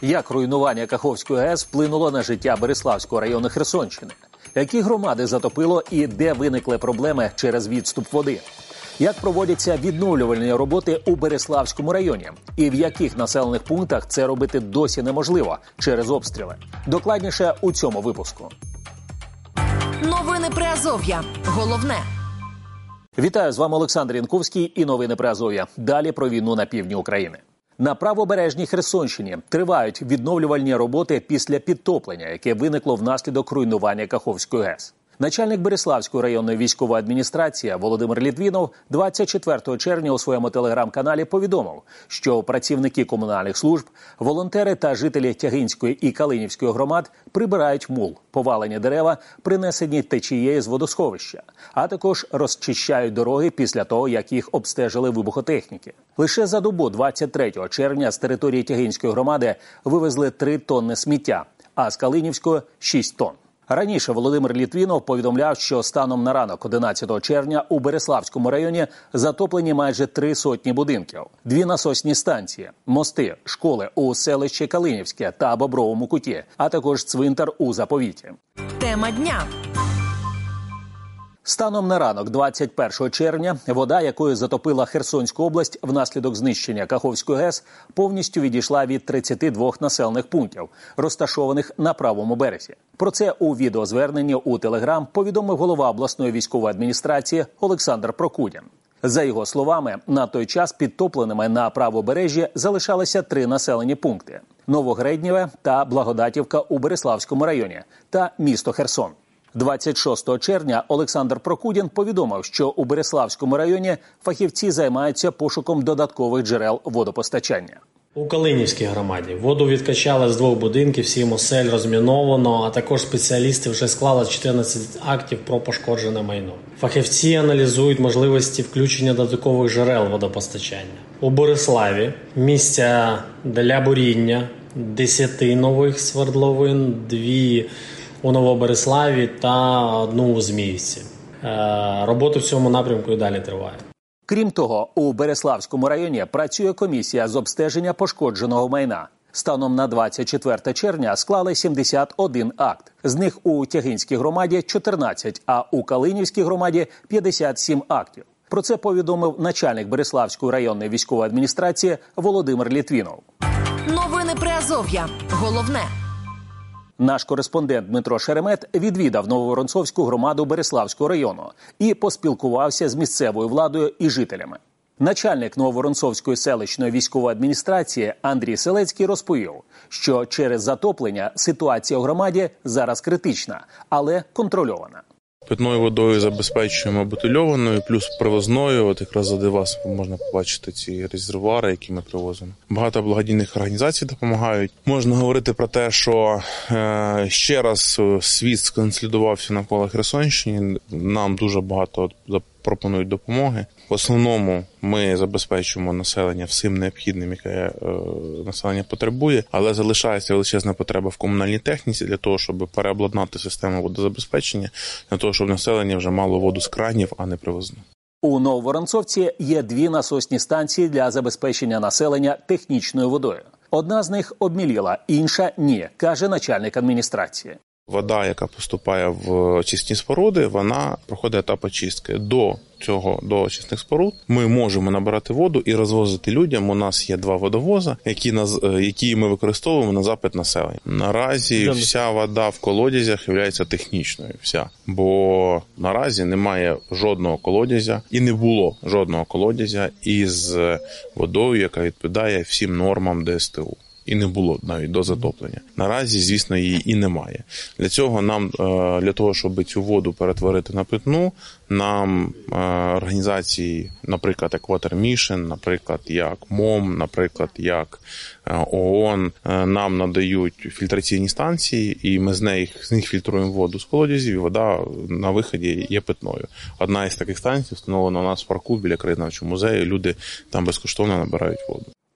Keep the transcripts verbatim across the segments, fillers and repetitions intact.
Як руйнування Каховської ГЕС вплинуло на життя Бериславського району Херсонщини? Які громади затопило і де виникли проблеми через відступ води? Як проводяться відновлювальні роботи у Бериславському районі? І в яких населених пунктах це робити досі неможливо через обстріли? Докладніше у цьому випуску. Новини Приазов'я. Головне. Вітаю, з вами Олександр Янковський і новини Приазов'я. Далі про війну на півдні України. На правобережній Херсонщині тривають відновлювальні роботи після підтоплення, яке виникло внаслідок руйнування Каховської ГЕС. Начальник Бериславської районної військової адміністрації Володимир Літвінов двадцять четвертого червня у своєму телеграм-каналі повідомив, що працівники комунальних служб, волонтери та жителі Тягинської і Калинівської громад прибирають мул, повалені дерева, принесені течією з водосховища, а також розчищають дороги після того, як їх обстежили вибухотехніки. Лише за добу двадцять третього червня з території Тягинської громади вивезли три тонни сміття, а з Калинівської – шість тонн. Раніше Володимир Літвінов повідомляв, що станом на ранок одинадцятого червня у Бериславському районі затоплені майже три сотні будинків, дві насосні станції, мости, школи у селищі Калинівське та Бобровому Куті, а також цвинтар у Заповіті. Тема дня. Станом на ранок двадцять першого червня вода, якою затопила Херсонську область внаслідок знищення Каховської ГЕС, повністю відійшла від тридцяти двох населених пунктів, розташованих на правому березі. Про це у відеозверненні у Телеграм повідомив голова обласної військової адміністрації Олександр Прокудін. За його словами, на той час підтопленими на правобережжі залишалися три населені пункти – Новогреднєве та Благодатівка у Бериславському районі та місто Херсон. двадцять шостого червня Олександр Прокудін повідомив, що у Бериславському районі фахівці займаються пошуком додаткових джерел водопостачання. У Калинівській громаді воду відкачали з двох будинків, сім осель розміновано, а також спеціалісти вже склали чотирнадцять актів про пошкоджене майно. Фахівці аналізують можливості включення додаткових джерел водопостачання. У Бориславі місця для буріння, десяти нових свердловин, дві у Новобериславі та одну у Зміївці. Робота в цьому напрямку і далі триває. Крім того, у Бериславському районі працює комісія з обстеження пошкодженого майна. Станом на двадцять четверте червня склали сімдесят один акт. З них у Тягинській громаді чотирнадцять, а у Калинівській громаді п'ятдесят сім актів. Про це повідомив начальник Бериславської районної військової адміністрації Володимир Літвінов. Новини Приазов'я. Головне. Наш кореспондент Дмитро Шеремет відвідав Нововоронцовську громаду Бериславського району і поспілкувався з місцевою владою і жителями. Начальник Нововоронцовської селищної військової адміністрації Андрій Селецький розповів, що через затоплення ситуація у громаді зараз критична, але контрольована. Питною водою забезпечуємо бутильованою, плюс привозною. От якраз за вас можна побачити ці резервуари, які ми привозимо. Багато благодійних організацій допомагають. Можна говорити про те, що е, ще раз світ сконсолідувався навколо Херсонщини. Нам дуже багато пропонують допомоги. В основному ми забезпечуємо населення всім необхідним, яке е, населення потребує, але залишається величезна потреба в комунальній техніці для того, щоб переобладнати систему водозабезпечення, для того, щоб населення вже мало воду з кранів, а не привозну. У Нововоронцовці є дві насосні станції для забезпечення населення технічною водою. Одна з них обміліла, інша – ні, каже начальник адміністрації. Вода, яка поступає в очисні споруди, вона проходить етап очистки. До цього, до очисних споруд, ми можемо набирати воду і розвозити людям. У нас є два водовоза, які, які ми використовуємо на запит населення. Наразі вся вода в колодязях є технічною. Вся. Бо наразі немає жодного колодязя і не було жодного колодязя із водою, яка відповідає всім нормам Д С Т У. І не було навіть до затоплення. Наразі, звісно, її і немає. Для цього нам, для того, щоб цю воду перетворити на питну, нам організації, наприклад, як Water Mission, наприклад, як МОМ, наприклад, як ООН, нам надають фільтраційні станції, і ми з них, з них фільтруємо воду з колодязів, і вода на виході є питною. Одна із таких станцій встановлена у нас в парку біля краєзнавчого музею, люди там безкоштовно набирають воду.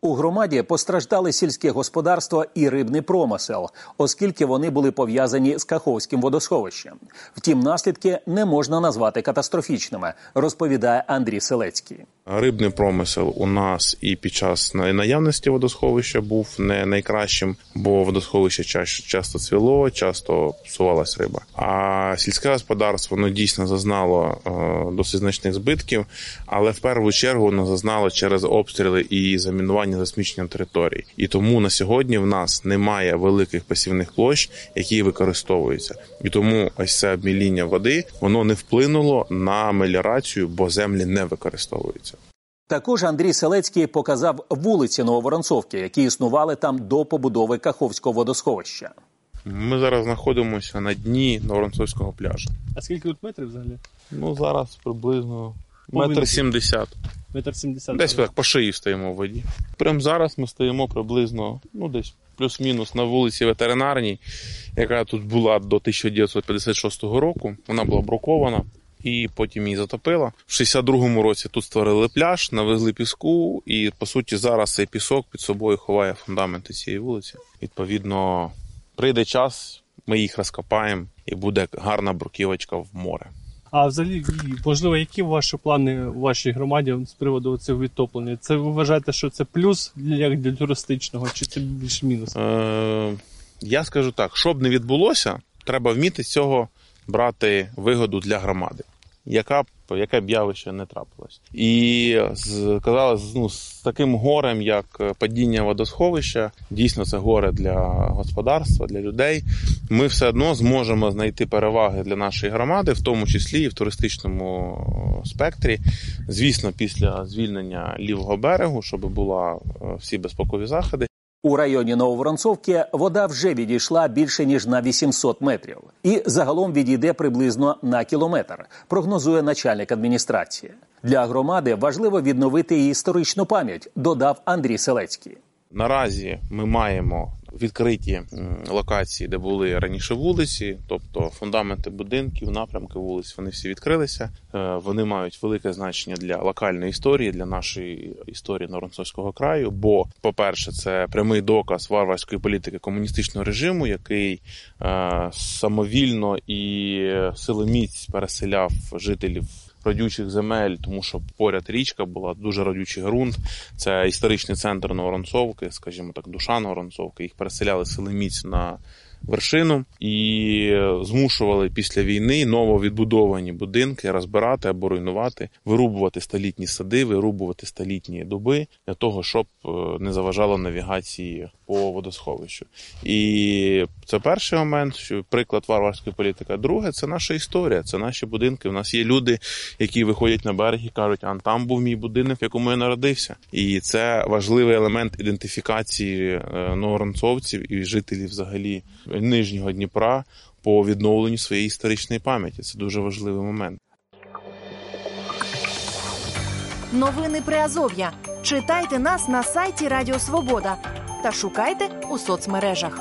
У громаді постраждали сільське господарство і рибний промисел, оскільки вони були пов'язані з Каховським водосховищем. Втім, наслідки не можна назвати катастрофічними, розповідає Андрій Селецький. Рибний промисел у нас і під час наявності водосховища був не найкращим, бо водосховище часто цвіло, часто псувалась риба. А сільське господарство воно дійсно зазнало досить значних збитків, але в першу чергу воно зазнало через обстріли і замінування засмічення територій. І тому на сьогодні в нас немає великих пасівних площ, які використовуються. І тому ось це обміління води, воно не вплинуло на меліорацію, бо землі не використовуються. Також Андрій Селецький показав вулиці Нововоронцовки, які існували там до побудови Каховського водосховища. Ми зараз знаходимося на дні Нововоронцовського пляжу. А скільки тут метрів взагалі? Ну, зараз приблизно метр сімдесят. Метр сімдесят. Десь так, по шиї стоїмо в воді. Прямо зараз ми стоїмо приблизно, ну, десь плюс-мінус на вулиці Ветеринарній, яка тут була до тисяча дев'ятсот п'ятдесят шостого року. Вона була брокована. І потім її затопила. В шістдесят другому році тут створили пляж, навезли піску, і, по суті, зараз цей пісок під собою ховає фундаменти цієї вулиці. Відповідно, прийде час, ми їх розкопаємо, і буде гарна бруківочка в море. А взагалі, можливо, які ваші плани у вашій громаді з приводу цього відтоплення? Це ви вважаєте, що це плюс як для туристичного, чи це більш мінус? Е, я скажу так, що б не відбулося, треба вміти з цього брати вигоду для громади. Яка б, яке б явище не трапилось. І сказали, ну, з таким горем, як падіння водосховища, дійсно це горе для господарства, для людей, ми все одно зможемо знайти переваги для нашої громади, в тому числі і в туристичному спектрі. Звісно, після звільнення лівого берегу, щоб були всі безпекові заходи. У районі Нововоронцовки вода вже відійшла більше, ніж на вісімсот метрів. І загалом відійде приблизно на кілометр, прогнозує начальник адміністрації. Для громади важливо відновити її історичну пам'ять, додав Андрій Селецький. Наразі ми маємо відкриті локації, де були раніше вулиці, тобто фундаменти будинків, напрямки вулиць, вони всі відкрилися. Вони мають велике значення для локальної історії, для нашої історії Нововоронцовського краю, бо, по-перше, це прямий доказ варварської політики комуністичного режиму, який е, самовільно і силоміць переселяв жителів родючих земель, тому що поряд річка була, дуже родючий ґрунт. Це історичний центр Нововоронцовки, скажімо так, душа Нововоронцовки. Їх переселяли силоміць на вершину і змушували після війни нововідбудовані будинки розбирати або руйнувати, вирубувати столітні сади, вирубувати столітні дуби для того, щоб не заважало навігації по водосховищу. І це перший момент, що приклад варварської політики. Друге, це наша історія, це наші будинки. У нас є люди, які виходять на берег і кажуть, а там був мій будинок, в якому я народився. І це важливий елемент ідентифікації нововоронцовців і жителів взагалі Нижнього Дніпра по відновленню своєї історичної пам'яті. Це дуже важливий момент. Новини Приазов'я. Читайте нас на сайті Радіо Свобода та шукайте у соцмережах.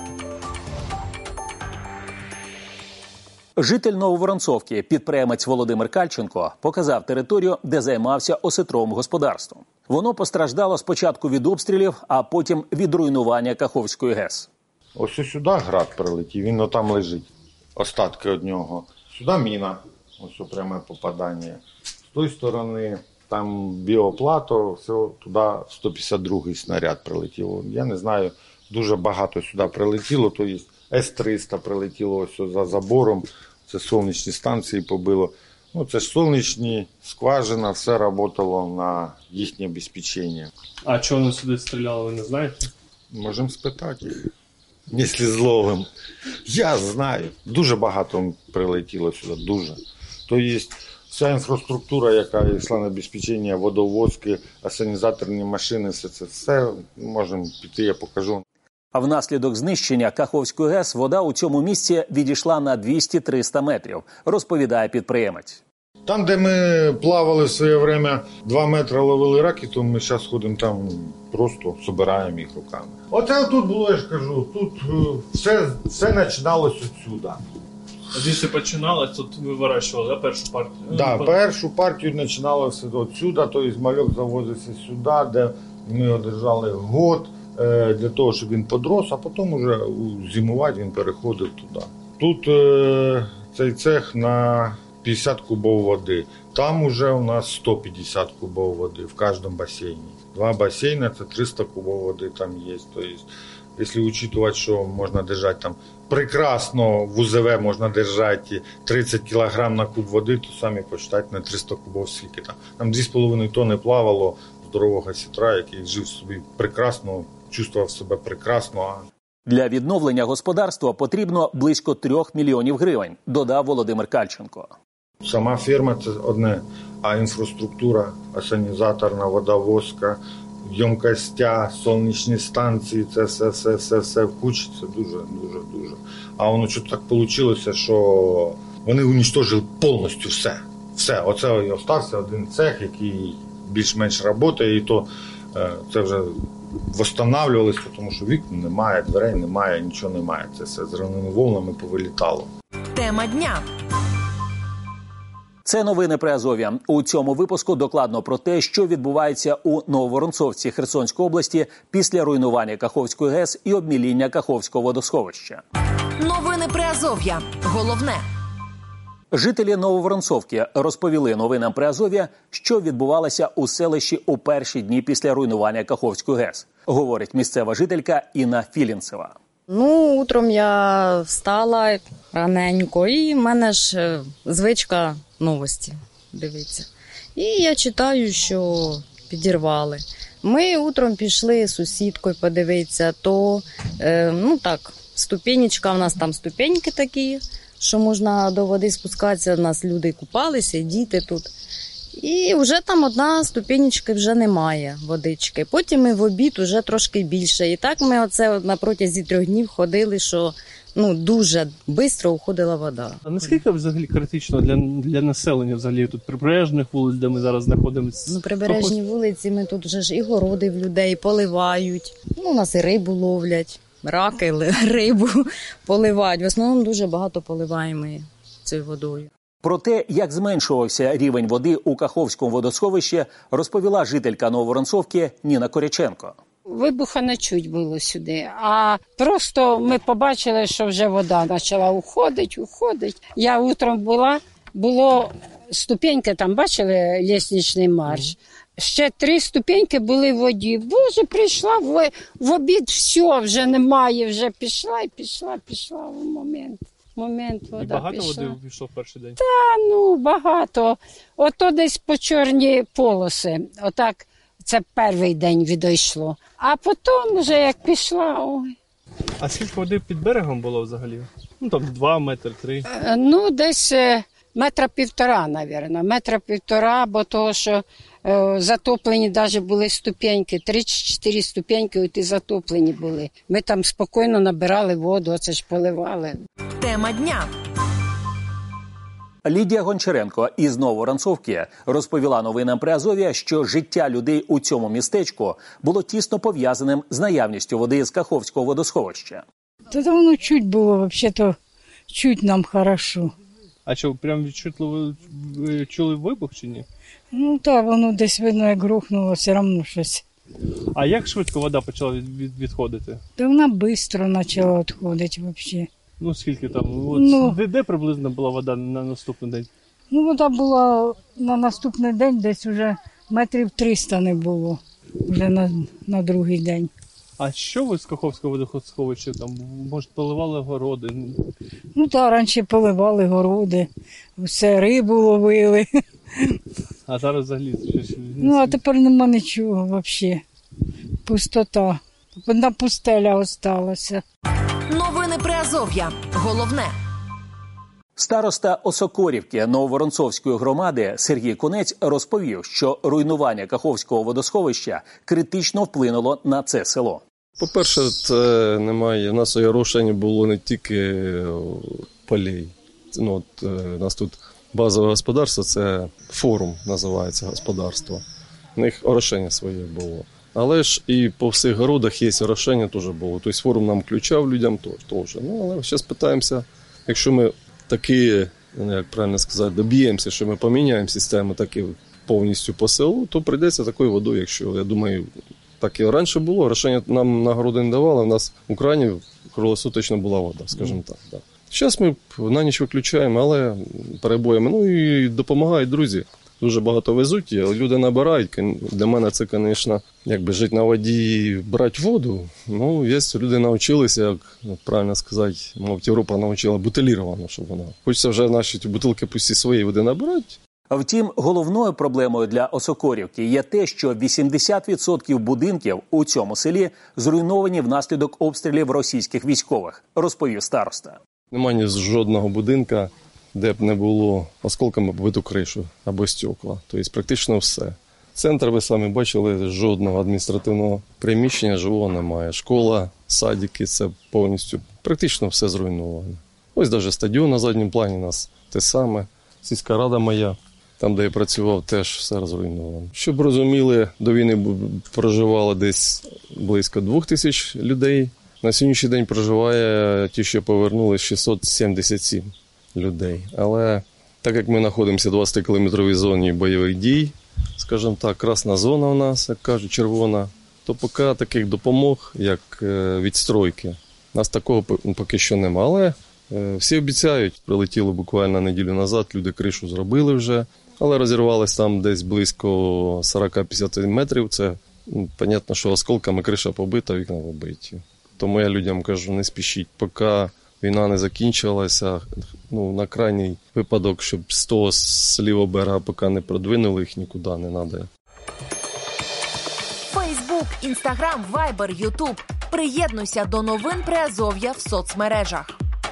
Житель Нововоронцовки, підприємець Володимир Кальченко, показав територію, де займався осетровим господарством. Воно постраждало спочатку від обстрілів, а потім від руйнування Каховської ГЕС. Ось сюди град прилетів, він отам лежить, остатки від нього. Сюди міна, ось пряме попадання. З тої сторони там біоплато, все, туди сто п'ятдесят другий снаряд прилетіло. Я не знаю, дуже багато сюди прилетіло, то є С триста прилетіло ось за забором, це сонячні станції побило. Ну, це ж сонячні, скважина, все працювало на їхнє обезпечення. А чого вони сюди стріляли, ви не знаєте? Можемо спитати їх. Якщо зловим. Я знаю. Дуже багато прилетіло сюди, дуже. То є вся інфраструктура, яка йшла на обезпечення, водовозки, асанізаторні машини, все це, все можемо піти, я покажу. А внаслідок знищення Каховської ГЕС вода у цьому місці відійшла на двісті-триста метрів, розповідає підприємець. Там, де ми плавали в своє время, два метри ловили раки, то ми зараз ходимо там, просто збираємо їх руками. Оце тут було, я ж кажу, тут все, все починалось відсюди. А звідси починалось, тут ви вирощували, да, першу партію? Так, да, першу партію починалося відсюди, тобто мальок завозився сюди, де Ми його держали год е, для того, щоб він подрос, а потім вже зимувати він переходив туди. Тут е, цей цех на п'ятдесят кубов води. Там уже у нас сто п'ятдесят кубов води в кожному басейні. Два басейни – це триста кубов води там є. Тобто, якщо учитувати, що можна держати там прекрасно в УЗВ можна держати тридцять кілограм на куб води, то самі почитайте на триста кубов скільки там. Там дві з половиною тонни плавало здорового сітра, який жив собі прекрасно, чувствував себе прекрасно. Для відновлення господарства потрібно близько трьох мільйонів гривень, додав Володимир Кальченко. Сама ферма – це одне, а інфраструктура, асанізаторна, водовозка, ємкостя, сонячні станції, це все, все, все, все в кучі, це дуже, дуже, дуже. А воно що так вийшло, що вони уничтожили повністю все. Все, оце і остався один цех, який більш-менш працює, і то це вже відновлювалося, тому що вікон немає, дверей немає, нічого немає. Це все зеленими волнами повилітало. Тема дня. Це новини Приазов'я. У цьому випуску докладно про те, що відбувається у Нововоронцовці Херсонської області після руйнування Каховської ГЕС і обміління Каховського водосховища. Новини Приазов'я. Головне. Жителі Нововоронцовки розповіли новинам Приазов'я, що відбувалося у селищі у перші дні після руйнування Каховської ГЕС, говорить місцева жителька Інна Філінцева. Ну, утром я встала раненько, і в мене ж звичка новості дивитися. І я читаю, що підірвали. Ми утром пішли з сусідкою подивитися, то, е, ну так, ступенечка, у нас там ступеньки такі, що можна до води спускатися, у нас люди купалися, діти тут. І вже там одна ступенечка вже немає водички. Потім ми в обід вже трошки більше. І так ми оце на протязі трьох днів ходили, що ну, дуже швидко уходила вода. А наскільки взагалі критично для, для населення взагалі тут прибережних вулиць, де ми зараз знаходимося? Ну, прибережні вулиці, ми тут вже ж і городи в людей поливають. Ну, у нас і рибу ловлять, раки, рибу поливають. В основному дуже багато поливаємо цією водою. Про те, як зменшувався рівень води у Каховському водосховищі, розповіла жителька Нововоронцовки Ніна Коряченко. Вибуха не чуть було сюди, а просто ми побачили, що вже вода почала уходити, уходити. Я утром була, було ступеньки, там бачили лісничний марш. Ще три ступеньки були в воді. Боже, прийшла в, в обід, все, вже немає, вже пішла і пішла, пішла в момент. Момент вода І багато пішла. води пішло в перший день? Та, ну, багато. Ото десь по чорні полоси. Отак, це перший день відійшло. А потім вже як пішла, ой. А скільки води під берегом було взагалі? Ну, там два метри, три. Е, Ну, десь е, метра півтора, мабуть. Метра півтора, бо того, що е, затоплені навіть були ступеньки. Три чи чотири ступеньки от і затоплені були. Ми там спокійно набирали воду, оце ж поливали. Тема дня. Лідія Гончаренко із Нововоронцовки розповіла новинам Приазов'я, що життя людей у цьому містечку було тісно пов'язаним з наявністю води з Каховського водосховища. Та воно чуть було, взагалі-то чуть нам хорошо. А що, прям відчутливо ви чули вибух чи ні? Ну так, воно десь видно, як грохнуло, все одно щось. А як швидко вода почала від, від, відходити? Та вона швидко почала відходити взагалі. Ну, скільки там? От, Ну. де, де приблизно була вода на наступний день? Ну, вода була на наступний день, десь вже метрів триста не було, вже на, на другий день. А що ви з Каховського водосховища там? Може, поливали городи? Ну так, раніше поливали городи, все, рибу ловили. А зараз взагалі щось... Ну, а тепер нема нічого взагалі. Пустота. Одна пустеля осталася. Новини Приазов'я. Головне. Староста Осокорівки Нововоронцовської громади Сергій Конець розповів, що руйнування Каховського водосховища критично вплинуло на це село. По-перше, це немає. У нас орошення було не тільки полей. Ну, от, у нас тут базове господарство, це форум називається господарство. У них орошення своє було. Але ж і по всіх городах є орошення теж було. Тобто форум нам включав людям теж. Ну, але зараз питаємося, якщо ми такі, як правильно сказати, доб'ємося, що ми поміняємо систему таки повністю по селу, то прийдеться такою водою, якщо, я думаю, Так і раніше було, рішення нам нагороди не давали, у нас в Україні круглосуточно була вода, скажімо так. Да. Зараз ми на ніч виключаємо, але перебоями. Ну і допомагають друзі. Дуже багато везуть, люди набирають. Для мене це, звісно, якби жити на воді, брати воду. Ну, є люди навчилися, як правильно сказати, мабуть, Європа навчила бутиліровану, щоб вона. Хочеться вже наші бутилки пусті своєї води набирати. Втім, головною проблемою для Осокорівки є те, що вісімдесят відсотків будинків у цьому селі зруйновані внаслідок обстрілів російських військових, розповів староста. Немає ні жодного будинка, де б не було осколками побиту кришу або стекла. Тобто практично все. Центр, ви самі бачили, жодного адміністративного приміщення живого немає. Школа, садики – це повністю, практично все зруйновано. Ось навіть стадіон на задньому плані у нас те саме. Сільська рада моя, там, де я працював, теж все зруйновано. Щоб розуміли, до війни проживало десь близько двох тисяч людей. На сьогоднішній день проживає ті, що повернулися, шістсот сімдесят сім людей. Але так як ми знаходимося в двадцятикілометровій зоні бойових дій, скажімо так, красна зона у нас, як кажуть, червона, то поки таких допомог, як відстройки, у нас такого поки що немає. Але всі обіцяють, прилетіло буквально неділю назад, люди кришу зробили вже, але розірвалися там десь близько сорок-п'ятдесят метрів. Це, ну, понятно, що осколками криша побита, вікна побиті. Тому я людям кажу, не спішіть, поки війна не закінчилася, ну, на крайній випадок, щоб з того, з лівого берега, поки не продвинули, їх нікуди не треба. Фейсбук, Інстаграм, Вайбер, Ютуб. Приєднуйся до новин Приазов'я в соцмережах.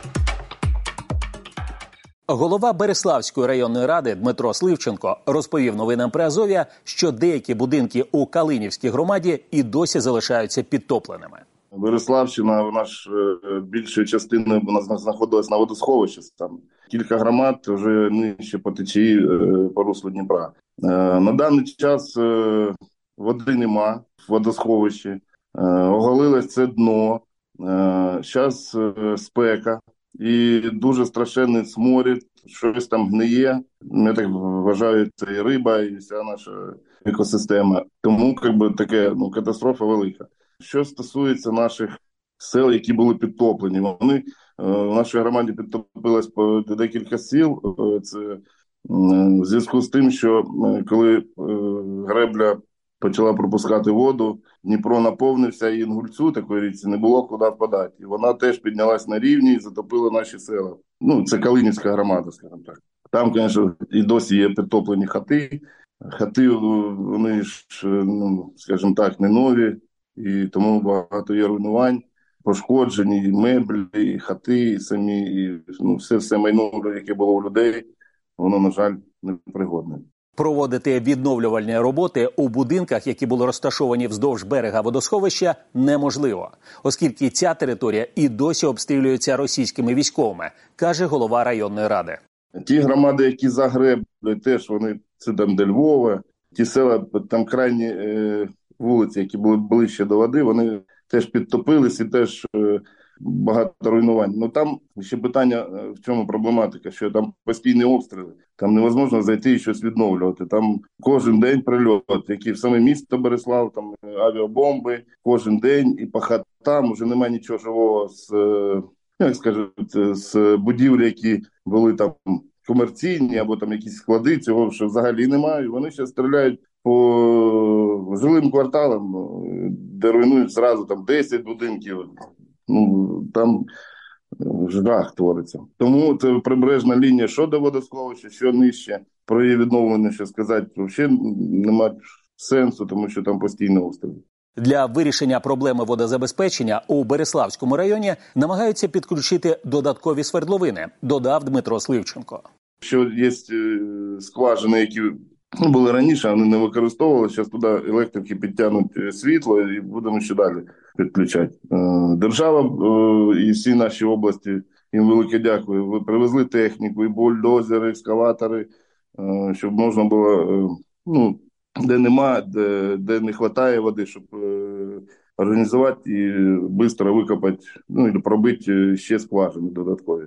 Голова Береславської районної ради Дмитро Сливченко розповів новинам Приазов'я, що деякі будинки у Калинівській громаді і досі залишаються підтопленими. Береславщина, вона ж більшою частиною знаходилась на водосховищі. Там кілька громад вже нижче по течії по руслу Дніпра. На даний час води нема в водосховищі, оголилось це дно, зараз спека і дуже страшенний сморід, щось там гниє. Я так вважаю, це і риба, і вся наша екосистема. Тому якби, таке, ну, катастрофа велика. Що стосується наших сел, які були підтоплені, вони в нашій громаді підтопилось по декілька сіл. Це в зв'язку з тим, що коли гребля почала пропускати воду, Дніпро наповнився, і Інгульцю, такої річці, не було куди впадати. І вона теж піднялась на рівні і затопила наші села. Ну, це Калинівська громада, скажімо так. Там, звісно, і досі є підтоплені хати. Хати, вони ж, ну, скажімо так, не нові. І тому багато є руйнувань, пошкоджені і меблі, і хати, і самі, і, ну, все, все майно, яке було у людей, воно, на жаль, непригодне. Проводити відновлювальні роботи у будинках, які були розташовані вздовж берега водосховища, неможливо, оскільки ця територія і досі обстрілюється російськими військовими, каже голова районної ради. Ті громади, які за греблею, теж вони, це там де Львова, ті села, там крайні е, вулиці, які були ближче до води, вони теж підтопились і теж е, багато руйнувань. Ну там ще питання, в чому проблематика, що там постійні обстріли, там невозможно зайти і щось відновлювати. Там кожен день прильот, які в саме місто Береслав, там авіабомби, кожен день, і по хатам вже немає нічого живого з, як скажуть, з будівлі, які були там комерційні, або там якісь склади, цього що взагалі немає. Вони ще стріляють по жилим кварталам, де руйнують зразу там десять будинків. Ну, там жах твориться. Тому це прибережна лінія, що до водосховища, що нижче. Про її відновлення, що сказати, взагалі немає сенсу, тому що там постійно обстріли. Для вирішення проблеми водозабезпечення у Береславському районі намагаються підключити додаткові свердловини, додав Дмитро Сливченко. Що є скважини, які були раніше, вони не використовували, зараз туди електрики підтягнуть світло і будемо ще далі підключати. Держава і всі наші області, їм велике дякую, ви привезли техніку, і бульдозери, екскаватори, щоб можна було, ну, де нема, де, де не вистачає води, щоб організувати і швидко викопати, ну, і пробити ще скважини додаткові.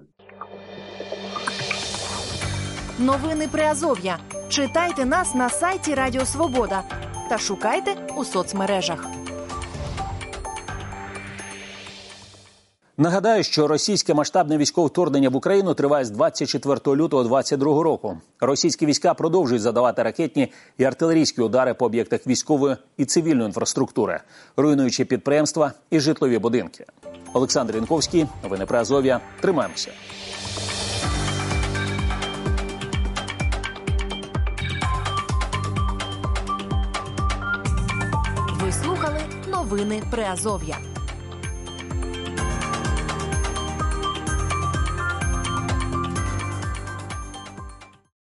Новини Приазов'я. Читайте нас на сайті Радіо Свобода та шукайте у соцмережах. Нагадаю, що російське масштабне військове вторгнення в Україну триває з двадцять четвертого лютого двадцять другого року. Російські війська продовжують завдавати ракетні і артилерійські удари по об'єктах військової і цивільної інфраструктури, руйнуючи підприємства і житлові будинки. Олександр Янковський, новини Приазов'я. Тримаємося. Ви слухали новини Приазов'я.